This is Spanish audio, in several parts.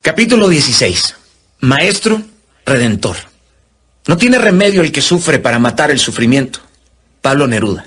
Capítulo 16. Maestro Redentor. No tiene remedio el que sufre para matar el sufrimiento. Pablo Neruda.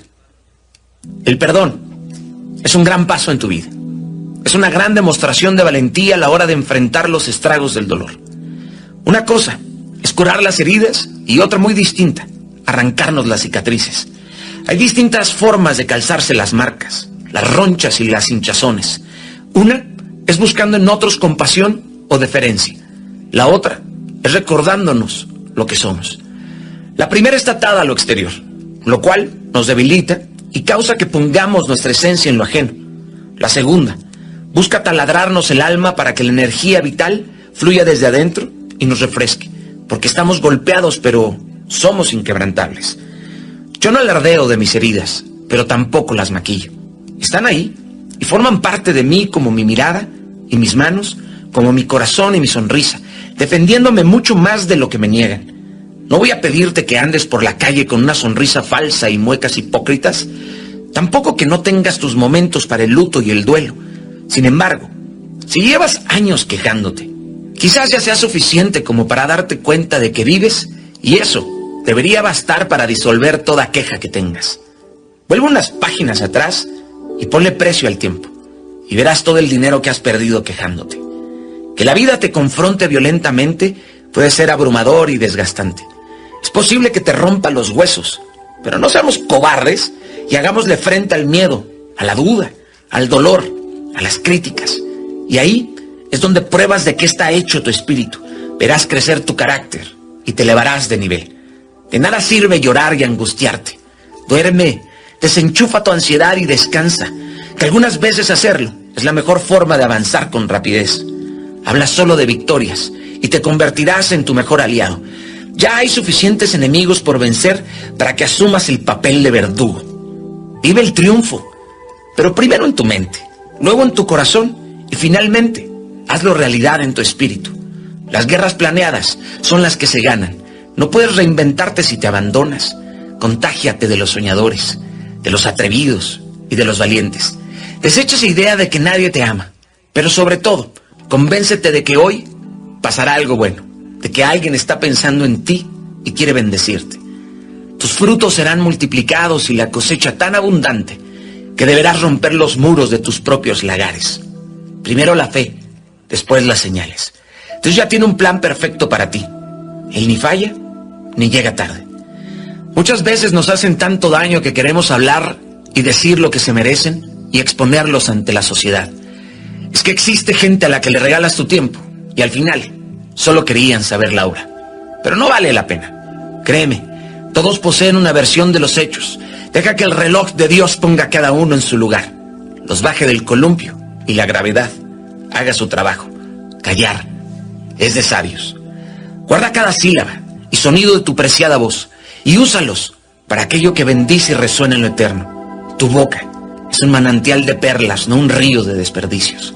El perdón es un gran paso en tu vida. Es una gran demostración de valentía a la hora de enfrentar los estragos del dolor. Una cosa es curar las heridas y otra muy distinta, arrancarnos las cicatrices. Hay distintas formas de calzarse las marcas, las ronchas y las hinchazones. Una es buscando en otros compasión o deferencia. La otra es recordándonos lo que somos. La primera está atada a lo exterior, lo cual nos debilita y causa que pongamos nuestra esencia en lo ajeno. La segunda busca taladrarnos el alma para que la energía vital fluya desde adentro y nos refresque, porque estamos golpeados, pero somos inquebrantables. Yo no alardeo de mis heridas, pero tampoco las maquillo. Están ahí y forman parte de mí, como mi mirada y mis manos, como mi corazón y mi sonrisa, defendiéndome mucho más de lo que me niegan. No voy a pedirte que andes por la calle con una sonrisa falsa y muecas hipócritas, tampoco que no tengas tus momentos para el luto y el duelo. Sin embargo, si llevas años quejándote, quizás ya sea suficiente como para darte cuenta de que vives, y eso debería bastar para disolver toda queja que tengas. Vuelve unas páginas atrás y ponle precio al tiempo, y verás todo el dinero que has perdido quejándote. Que la vida te confronte violentamente puede ser abrumador y desgastante. Es posible que te rompa los huesos, pero no seamos cobardes y hagámosle frente al miedo, a la duda, al dolor, a las críticas. Y ahí es donde pruebas de qué está hecho tu espíritu. Verás crecer tu carácter y te elevarás de nivel. De nada sirve llorar y angustiarte. Duerme, desenchufa tu ansiedad y descansa, que algunas veces hacerlo es la mejor forma de avanzar con rapidez. Habla solo de victorias y te convertirás en tu mejor aliado. Ya hay suficientes enemigos por vencer para que asumas el papel de verdugo. Vive el triunfo, pero primero en tu mente, luego en tu corazón y finalmente hazlo realidad en tu espíritu. Las guerras planeadas son las que se ganan. No puedes reinventarte si te abandonas. Contágiate de los soñadores, de los atrevidos y de los valientes. Desecha esa idea de que nadie te ama, pero sobre todo, convéncete de que hoy pasará algo bueno, de que alguien está pensando en ti y quiere bendecirte. Tus frutos serán multiplicados y la cosecha tan abundante que deberás romper los muros de tus propios lagares. Primero la fe, después las señales. Dios ya tiene un plan perfecto para ti. Él ni falla, ni llega tarde. Muchas veces nos hacen tanto daño que queremos hablar y decir lo que se merecen y exponerlos ante la sociedad. Es que existe gente a la que le regalas tu tiempo y al final solo querían saber la hora. Pero no vale la pena. Créeme, todos poseen una versión de los hechos. Deja que el reloj de Dios ponga a cada uno en su lugar. Los baje del columpio y la gravedad haga su trabajo. Callar es de sabios. Guarda cada sílaba y sonido de tu preciada voz y úsalos para aquello que bendice y resuena en lo eterno. Tu boca es un manantial de perlas, no un río de desperdicios.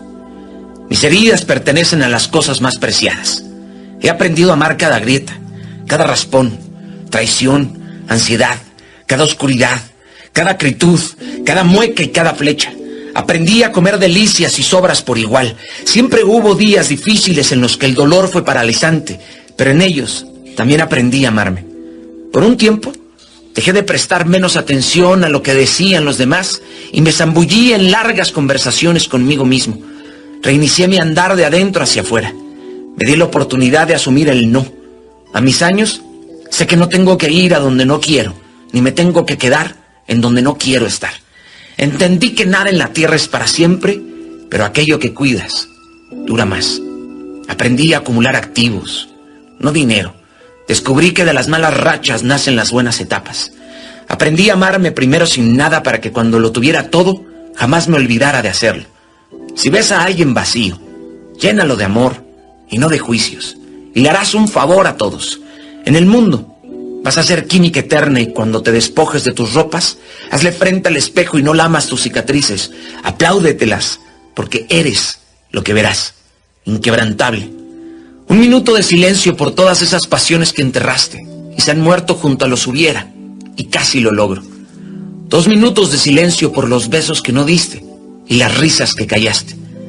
Mis heridas pertenecen a las cosas más preciadas. He aprendido a amar cada grieta, cada raspón, traición, ansiedad, cada oscuridad, cada acritud, cada mueca y cada flecha. Aprendí a comer delicias y sobras por igual. Siempre hubo días difíciles en los que el dolor fue paralizante, pero en ellos también aprendí a amarme. Por un tiempo, dejé de prestar menos atención a lo que decían los demás y me zambullí en largas conversaciones conmigo mismo. Reinicié mi andar de adentro hacia afuera. Me di la oportunidad de asumir el no. A mis años, sé que no tengo que ir a donde no quiero, ni me tengo que quedar en donde no quiero estar. Entendí que nada en la tierra es para siempre, pero aquello que cuidas dura más. Aprendí a acumular activos, no dinero. Descubrí que de las malas rachas nacen las buenas etapas. Aprendí a amarme primero sin nada para que cuando lo tuviera todo, jamás me olvidara de hacerlo. Si ves a alguien vacío, llénalo de amor y no de juicios, y le harás un favor a todos. En el mundo vas a ser química eterna y cuando te despojes de tus ropas, hazle frente al espejo y no lamas tus cicatrices. Apláudetelas, porque eres lo que verás, inquebrantable. Un minuto de silencio por todas esas pasiones que enterraste y se han muerto junto a los hubiera, y casi lo logro. 2 minutos de silencio por los besos que no diste y las risas que callaste.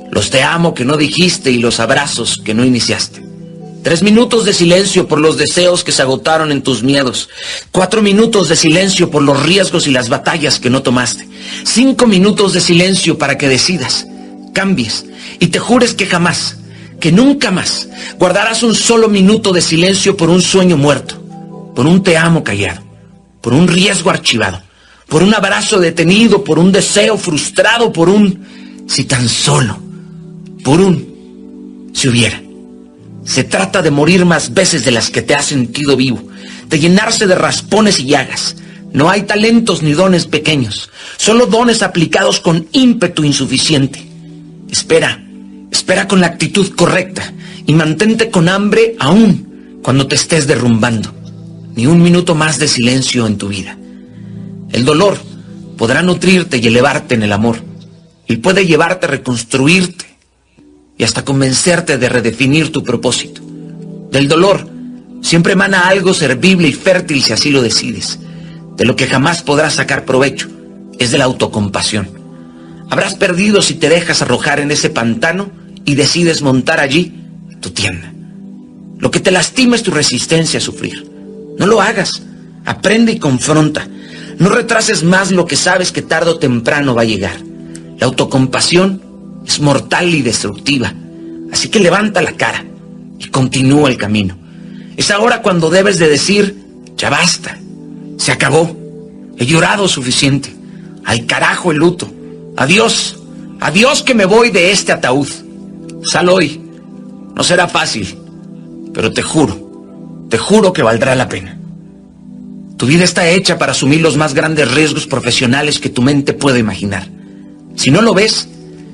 los te amo que no dijiste y los abrazos que no iniciaste. 3 minutos de silencio por los deseos que se agotaron en tus miedos. 4 minutos de silencio por los riesgos y las batallas que no tomaste. 5 minutos de silencio para que decidas, cambies y te jures que jamás, que nunca más, guardarás un solo minuto de silencio por un sueño muerto, por un te amo callado, por un riesgo archivado, por un abrazo detenido, por un deseo frustrado, por un si tan solo, por un si hubiera. Se trata de morir más veces de las que te has sentido vivo, de llenarse de raspones y llagas. No hay talentos ni dones pequeños, solo dones aplicados con ímpetu insuficiente. Espera con la actitud correcta y mantente con hambre aún cuando te estés derrumbando. Ni un minuto más de silencio en tu vida. El dolor podrá nutrirte y elevarte en el amor. Él puede llevarte a reconstruirte y hasta convencerte de redefinir tu propósito. Del dolor siempre emana algo servible y fértil si así lo decides. De lo que jamás podrás sacar provecho es de la autocompasión. Habrás perdido si te dejas arrojar en ese pantano y decides montar allí tu tienda. Lo que te lastima es tu resistencia a sufrir. No lo hagas. Aprende y confronta. No retrases más lo que sabes que tarde o temprano va a llegar. La autocompasión es mortal y destructiva. Así que levanta la cara y continúa el camino. Es ahora cuando debes de decir, ya basta, se acabó, he llorado suficiente, al carajo el luto, adiós que me voy de este ataúd. Sal hoy, no será fácil, pero te juro que valdrá la pena. Tu vida está hecha para asumir los más grandes riesgos profesionales que tu mente puede imaginar. Si no lo ves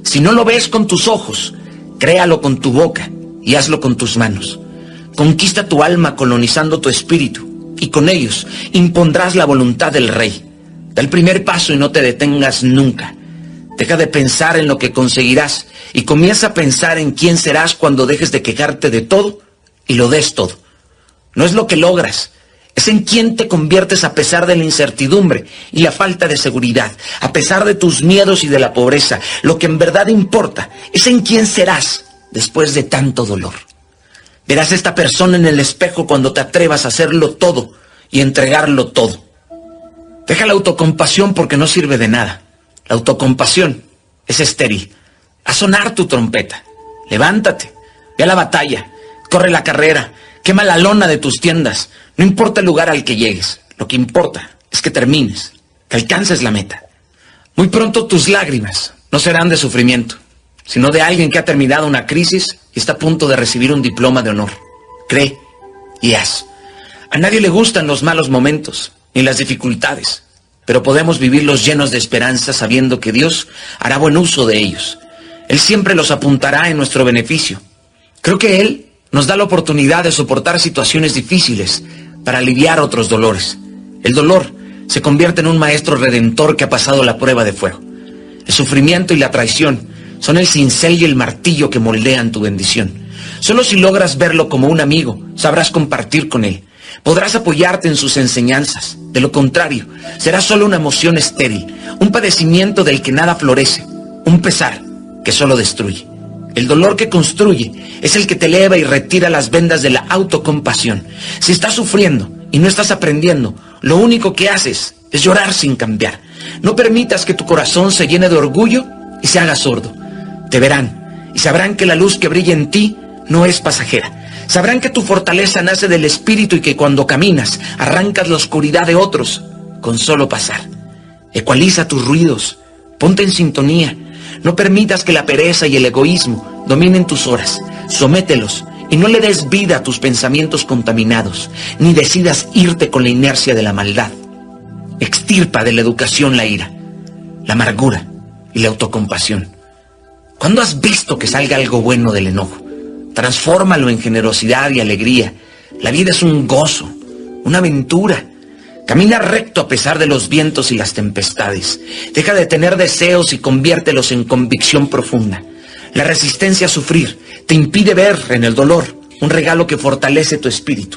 con tus ojos, créalo con tu boca y hazlo con tus manos. Conquista tu alma colonizando tu espíritu y con ellos impondrás la voluntad del Rey. Da el primer paso y no te detengas nunca. Deja de pensar en lo que conseguirás y comienza a pensar en quién serás cuando dejes de quejarte de todo y lo des todo. No es lo que logras, es en quién te conviertes a pesar de la incertidumbre y la falta de seguridad, a pesar de tus miedos y de la pobreza. Lo que en verdad importa es en quién serás después de tanto dolor. Verás a esta persona en el espejo cuando te atrevas a hacerlo todo y entregarlo todo. Deja la autocompasión porque no sirve de nada. La autocompasión es estéril. Haz sonar tu trompeta. Levántate, ve a la batalla, corre la carrera, quema la lona de tus tiendas. No importa el lugar al que llegues, lo que importa es que termines, que alcances la meta. Muy pronto tus lágrimas no serán de sufrimiento, sino de alguien que ha terminado una crisis y está a punto de recibir un diploma de honor. Cree y haz. A nadie le gustan los malos momentos ni las dificultades, pero podemos vivirlos llenos de esperanza sabiendo que Dios hará buen uso de ellos. Él siempre los apuntará en nuestro beneficio. Creo que Él nos da la oportunidad de soportar situaciones difíciles para aliviar otros dolores. El dolor se convierte en un maestro redentor que ha pasado la prueba de fuego. El sufrimiento y la traición son el cincel y el martillo que moldean tu bendición. Solo si logras verlo como un amigo, sabrás compartir con él. Podrás apoyarte en sus enseñanzas. De lo contrario, será solo una emoción estéril, un padecimiento del que nada florece, un pesar que solo destruye. El dolor que construye es el que te eleva y retira las vendas de la autocompasión. Si estás sufriendo y no estás aprendiendo, lo único que haces es llorar sin cambiar. No permitas que tu corazón se llene de orgullo y se haga sordo. Te verán y sabrán que la luz que brilla en ti no es pasajera. Sabrán que tu fortaleza nace del espíritu y que cuando caminas arrancas la oscuridad de otros con solo pasar. Ecualiza tus ruidos, ponte en sintonía. No permitas que la pereza y el egoísmo dominen tus horas. Somételos y no le des vida a tus pensamientos contaminados, ni decidas irte con la inercia de la maldad. Extirpa de la educación la ira, la amargura y la autocompasión. ¿Cuándo has visto que salga algo bueno del enojo? Transfórmalo en generosidad y alegría. La vida es un gozo, una aventura. Camina recto a pesar de los vientos y las tempestades. Deja de tener deseos y conviértelos en convicción profunda. La resistencia a sufrir te impide ver en el dolor un regalo que fortalece tu espíritu.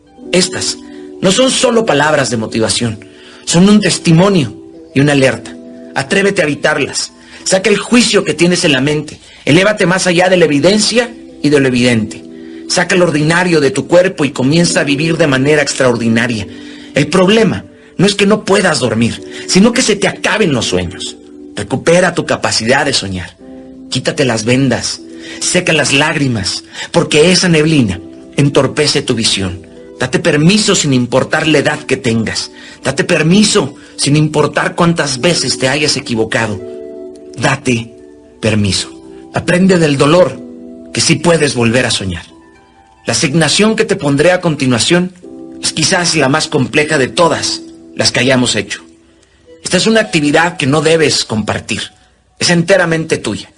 Estas no son solo palabras de motivación, son un testimonio y una alerta. Atrévete a evitarlas. Saca el juicio que tienes en la mente Elévate más allá de la evidencia y de lo evidente. Saca lo ordinario de tu cuerpo y comienza a vivir de manera extraordinaria. El problema no es que no puedas dormir, sino que se te acaben los sueños. Recupera tu capacidad de soñar. Quítate las vendas, seca las lágrimas, porque esa neblina entorpece tu visión. Date permiso sin importar la edad que tengas. Date permiso sin importar cuántas veces te hayas equivocado. Date permiso. Aprende del dolor, que sí puedes volver a soñar. La asignación que te pondré a continuación es quizás la más compleja de todas las que hayamos hecho. Esta es una actividad que no debes compartir. Es enteramente tuya.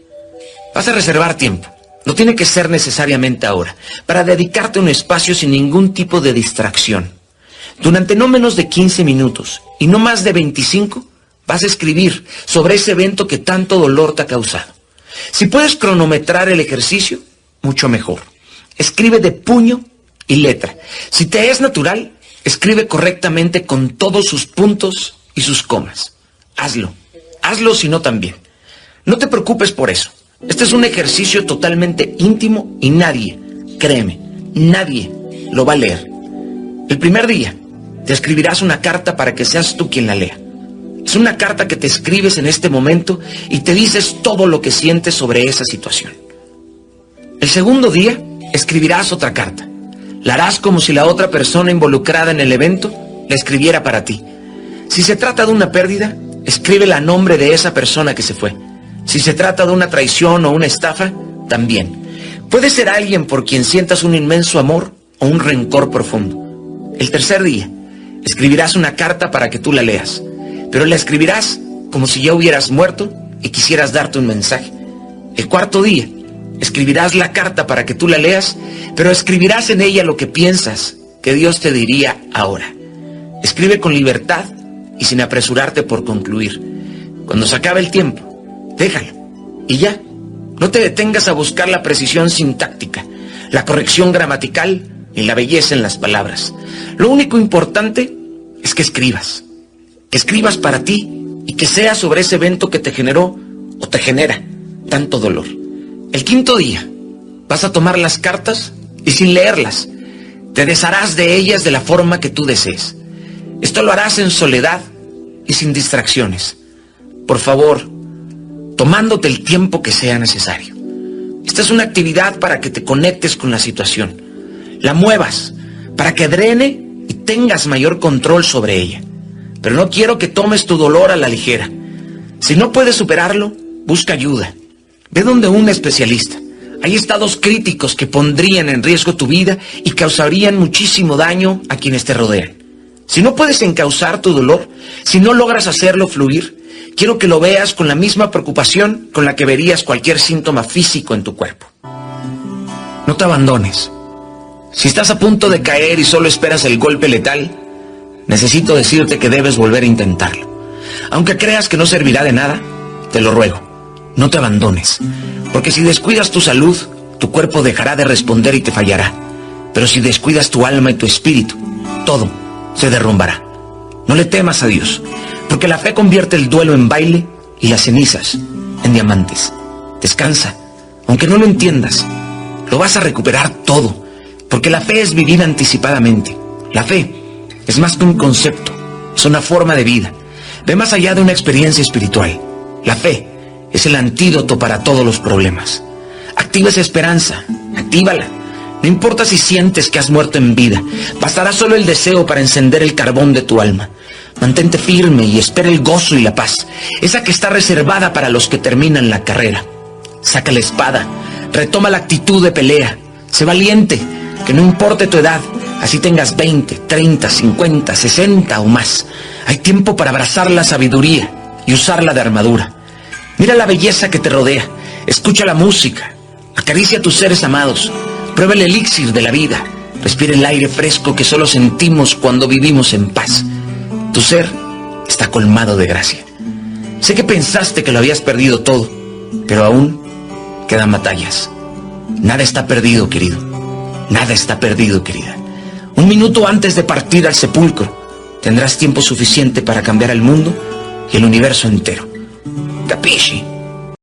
Vas a reservar tiempo. No tiene que ser necesariamente ahora, para dedicarte un espacio sin ningún tipo de distracción. Durante no menos de 15 minutos y no más de 25, vas a escribir sobre ese evento que tanto dolor te ha causado. Si puedes cronometrar el ejercicio, mucho mejor. Escribe de puño y letra. Si te es natural, escribe correctamente con todos sus puntos y sus comas. Hazlo. Hazlo si no también. No te preocupes por eso. Este es un ejercicio totalmente íntimo y nadie, créeme, nadie lo va a leer. El primer día te escribirás una carta para que seas tú quien la lea. Es una carta que te escribes en este momento y te dices todo lo que sientes sobre esa situación. El segundo día escribirás otra carta. La harás como si la otra persona involucrada en el evento la escribiera para ti. Si se trata de una pérdida, escríbela a nombre de esa persona que se fue. Si se trata de una traición o una estafa, también. Puede ser alguien por quien sientas un inmenso amor o un rencor profundo. El tercer día, escribirás una carta para que tú la leas, pero la escribirás como si ya hubieras muerto y quisieras darte un mensaje. El cuarto día, escribirás la carta para que tú la leas, pero escribirás en ella lo que piensas que Dios te diría ahora. Escribe con libertad y sin apresurarte por concluir. Cuando se acabe el tiempo, déjalo, y ya. No te detengas a buscar la precisión sintáctica, la corrección gramatical ni la belleza en las palabras. Lo único importante es que escribas para ti y que sea sobre ese evento que te generó o te genera tanto dolor. El quinto día vas a tomar las cartas y sin leerlas, te desharás de ellas de la forma que tú desees. Esto lo harás en soledad y sin distracciones. Por favor, tomándote el tiempo que sea necesario. Esta es una actividad para que te conectes con la situación, la muevas, para que drene y tengas mayor control sobre ella. Pero no quiero que tomes tu dolor a la ligera. Si no puedes superarlo, busca ayuda. Ve donde un especialista. Hay estados críticos que pondrían en riesgo tu vida y causarían muchísimo daño a quienes te rodean. Si no puedes encauzar tu dolor, si no logras hacerlo fluir, quiero que lo veas con la misma preocupación con la que verías cualquier síntoma físico en tu cuerpo. No te abandones. Si estás a punto de caer y solo esperas el golpe letal, necesito decirte que debes volver a intentarlo. Aunque creas que no servirá de nada, te lo ruego, no te abandones. Porque si descuidas tu salud, tu cuerpo dejará de responder y te fallará. Pero si descuidas tu alma y tu espíritu, todo se derrumbará. No le temas a Dios, porque la fe convierte el duelo en baile y las cenizas en diamantes. Descansa, aunque no lo entiendas. Lo vas a recuperar todo, porque la fe es vivir anticipadamente. La fe es más que un concepto, es una forma de vida. Ve más allá de una experiencia espiritual. La fe es el antídoto para todos los problemas. Activa esa esperanza, actívala. No importa si sientes que has muerto en vida, bastará solo el deseo para encender el carbón de tu alma. Mantente firme y espera el gozo y la paz, esa que está reservada para los que terminan la carrera. Saca la espada, retoma la actitud de pelea, sé valiente, que no importe tu edad, así tengas 20, 30, 50, 60 o más. Hay tiempo para abrazar la sabiduría y usarla de armadura. Mira la belleza que te rodea, escucha la música, acaricia a tus seres amados, prueba el elixir de la vida, respira el aire fresco que solo sentimos cuando vivimos en paz. Tu ser está colmado de gracia. Sé que pensaste que lo habías perdido todo, pero aún quedan batallas. Nada está perdido, querido. Nada está perdido, querida. Un minuto antes de partir al sepulcro, tendrás tiempo suficiente para cambiar el mundo y el universo entero. ¿Capisci?